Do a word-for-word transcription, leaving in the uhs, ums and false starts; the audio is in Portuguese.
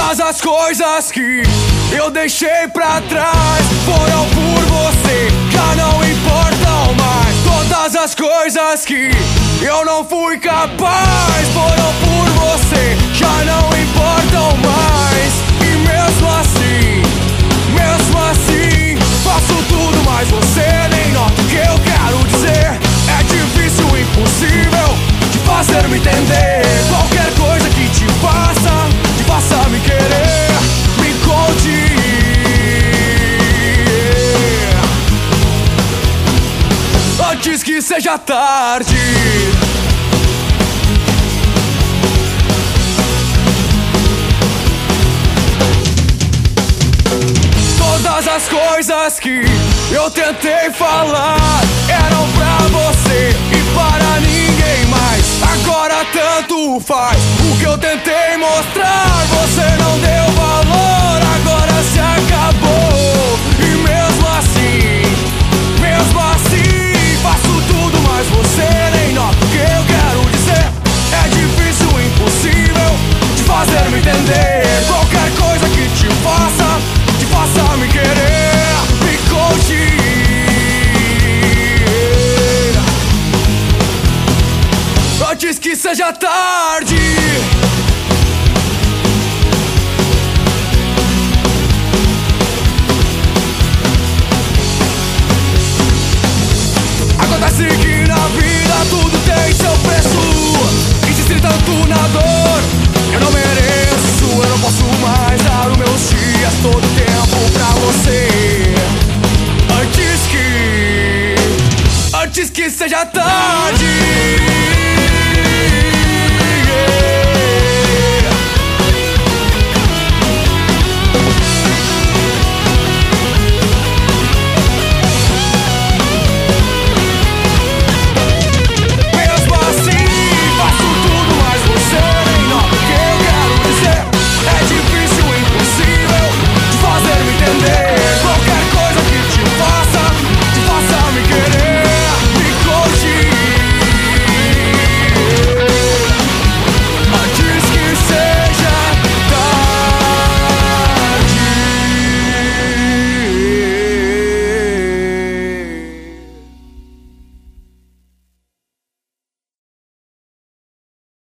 Todas as coisas que eu deixei pra trás foram por você, já não importam mais. Todas as coisas que eu não fui capaz foram por você, já não importam mais. E mesmo assim, mesmo assim, faço tudo, mas você nem nota o que eu quero dizer. É difícil, impossível de fazer me entender. Qualquer coisa que te faça, te faça me querer, me conte antes que seja tarde. Todas as coisas que eu tentei falar eram pra você e para ninguém mais. Agora tanto faz o que eu tentei mostrar, você não deu valor, agora se acabou. E mesmo assim, mesmo assim, faço tudo, mas você nem nota o que eu quero dizer. É difícil, impossível de fazer me entender. Qualquer coisa que te faça, te faça me querer, me conte antes que seja tarde. Acontece que na vida tudo tem seu preço. Insistir tanto na dor eu não mereço. Eu não posso mais dar os meus dias, todo o tempo pra você. Antes que, antes que seja tarde.